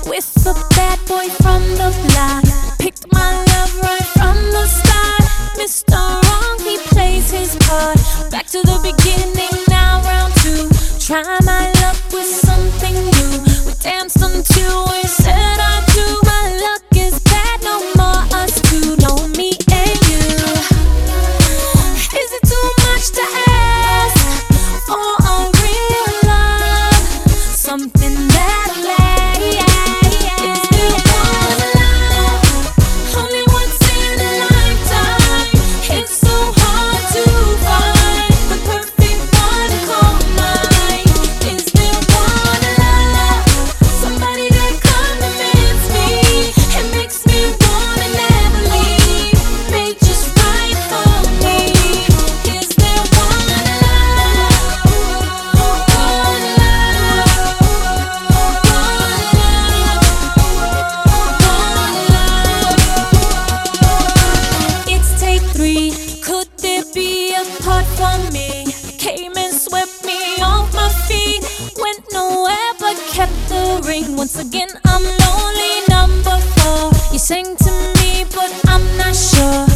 with a bad boy from the block. Picked my love right from the start. Mr. Wrong, he plays his part. Back to the beginning, now round two. Try my luck with something new. We danced until we said I do. My luck is bad, no more us two, no me and you. Is it too much to ask for a real love? Something that'll last. Is there one love? Only once in a lifetime. It's so hard to find the perfect one call mine. Is there one love? Somebody that compliments me and makes me wanna never leave. Made just right for me. Is there one love? One love. It's take three. Could there be a part for me? Came and swept me off my feet. Went nowhere but kept the ring. Once again, I'm lonely, number 4. You sang to me, but I'm not sure.